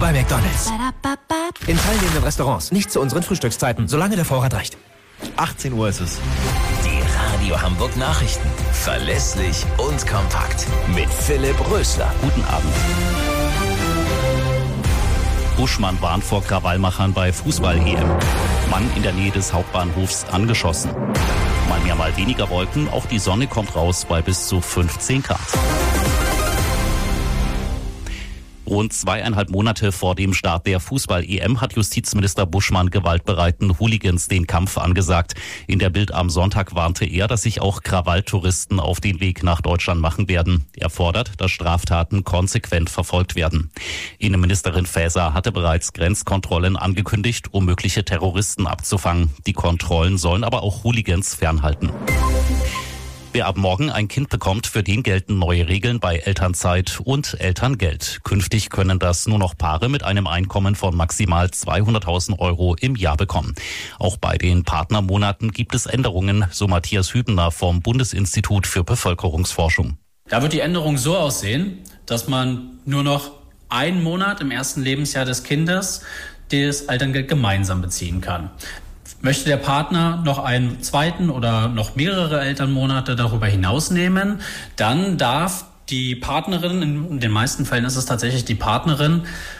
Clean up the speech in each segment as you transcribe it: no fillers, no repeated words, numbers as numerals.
bei McDonald's. In teilnehmenden Restaurants, nicht zu unseren Frühstückszeiten, solange der Vorrat reicht. 18 Uhr ist es. Die Radio Hamburg Nachrichten. Verlässlich und kompakt. Mit Philipp Rösler. Guten Abend. Buschmann warnt vor Krawallmachern bei Fußball-EM. Mann in der Nähe des Hauptbahnhofs angeschossen. Mal mehr, mal weniger Wolken. Auch die Sonne kommt raus bei bis zu 15 Grad. Rund 2,5 Monate vor dem Start der Fußball-EM hat Justizminister Buschmann gewaltbereiten Hooligans den Kampf angesagt. In der Bild am Sonntag warnte er, dass sich auch Krawalltouristen auf den Weg nach Deutschland machen werden. Er fordert, dass Straftaten konsequent verfolgt werden. Innenministerin Faeser hatte bereits Grenzkontrollen angekündigt, um mögliche Terroristen abzufangen. Die Kontrollen sollen aber auch Hooligans fernhalten. Wer ab morgen ein Kind bekommt, für den gelten neue Regeln bei Elternzeit und Elterngeld. Künftig können das nur noch Paare mit einem Einkommen von maximal 200.000 € im Jahr bekommen. Auch bei den Partnermonaten gibt es Änderungen, so Matthias Hübner vom Bundesinstitut für Bevölkerungsforschung. Da wird die Änderung so aussehen, dass man nur noch einen Monat im ersten Lebensjahr des Kindes das Elterngeld gemeinsam beziehen kann. Möchte der Partner noch einen zweiten oder noch mehrere Elternmonate darüber hinaus nehmen, dann darf die Partnerin, in den meisten Fällen ist es tatsächlich die Partnerin,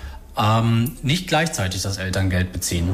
nicht gleichzeitig das Elterngeld beziehen.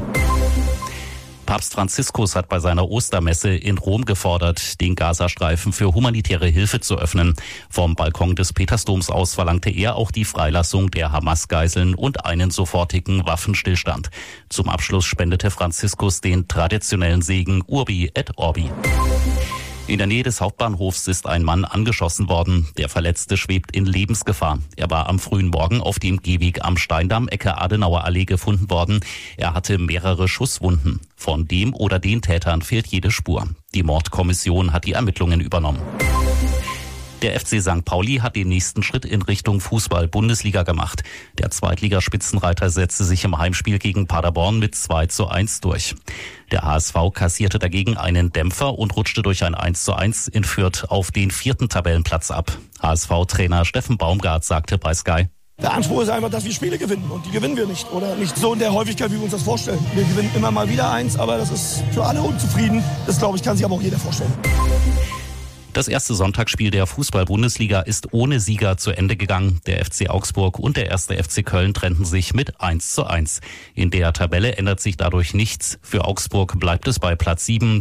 Papst Franziskus hat bei seiner Ostermesse in Rom gefordert, den Gazastreifen für humanitäre Hilfe zu öffnen. Vom Balkon des Petersdoms aus verlangte er auch die Freilassung der Hamas-Geiseln und einen sofortigen Waffenstillstand. Zum Abschluss spendete Franziskus den traditionellen Segen Urbi et Orbi. In der Nähe des Hauptbahnhofs ist ein Mann angeschossen worden. Der Verletzte schwebt in Lebensgefahr. Er war am frühen Morgen auf dem Gehweg am Steindamm, Ecke Adenauer Allee, gefunden worden. Er hatte mehrere Schusswunden. Von dem oder den Tätern fehlt jede Spur. Die Mordkommission hat die Ermittlungen übernommen. Der FC St. Pauli hat den nächsten Schritt in Richtung Fußball-Bundesliga gemacht. Der Zweitligaspitzenreiter setzte sich im Heimspiel gegen Paderborn mit 2:1 durch. Der HSV kassierte dagegen einen Dämpfer und rutschte durch ein 1:1 in Fürth auf den 4. Tabellenplatz ab. HSV-Trainer Steffen Baumgart sagte bei Sky: Der Anspruch ist einfach, dass wir Spiele gewinnen, und die gewinnen wir nicht. Oder nicht so in der Häufigkeit, wie wir uns das vorstellen. Wir gewinnen immer mal wieder eins, aber das ist für alle unzufrieden. Das, glaube ich, kann sich aber auch jeder vorstellen. Das erste Sonntagsspiel der Fußball-Bundesliga ist ohne Sieger zu Ende gegangen. Der FC Augsburg und der 1. FC Köln trennten sich mit 1:1. In der Tabelle ändert sich dadurch nichts. Für Augsburg bleibt es bei Platz 7.